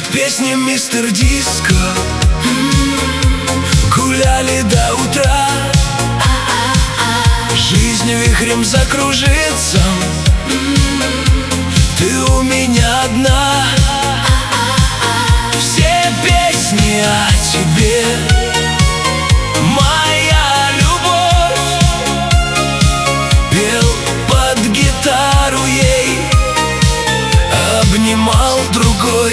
песни Мистер Диско. Гуляли до утра, жизнь вихрем закружится. Ты у меня одна, все песни о тебе. Моя любовь, пел под гитару ей, обнимал другой.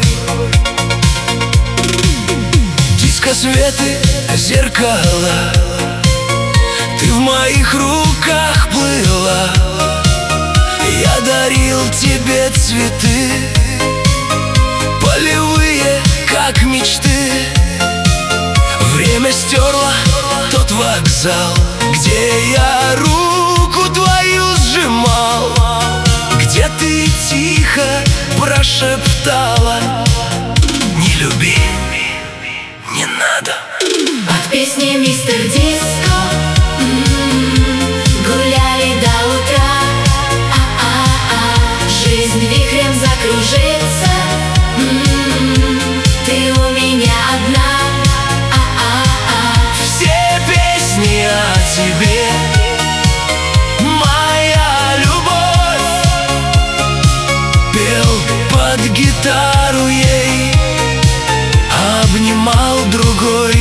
Дискосветы, зеркала, ты в моих руках плыла. Я дарил тебе цветы, полевые, как мечты. Время стерло тот вокзал, где я руку твою сжимал, где ты тихо прошептала: не люби, не надо. Под песни Мистер Диско гуляли до утра. Жизнь вихрем закружится. Ты у меня одна. Все песни о тебе. Моя любовь, пел под гитару ей, обнимал другой.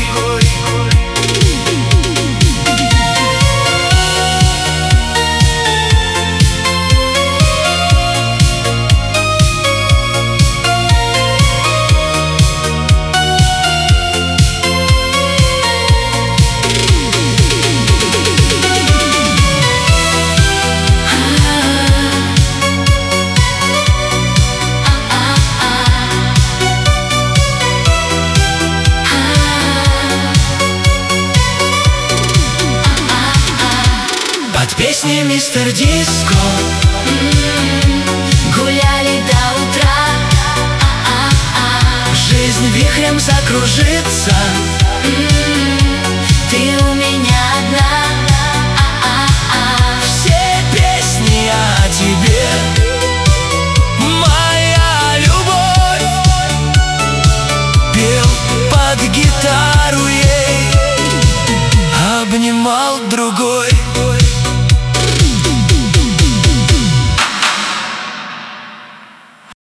Под песни Мистер Диско гуляли до утра. жизнь вихрем закружится. Ты у меня одна. Все песни о тебе. Моя любовь, пел под гитару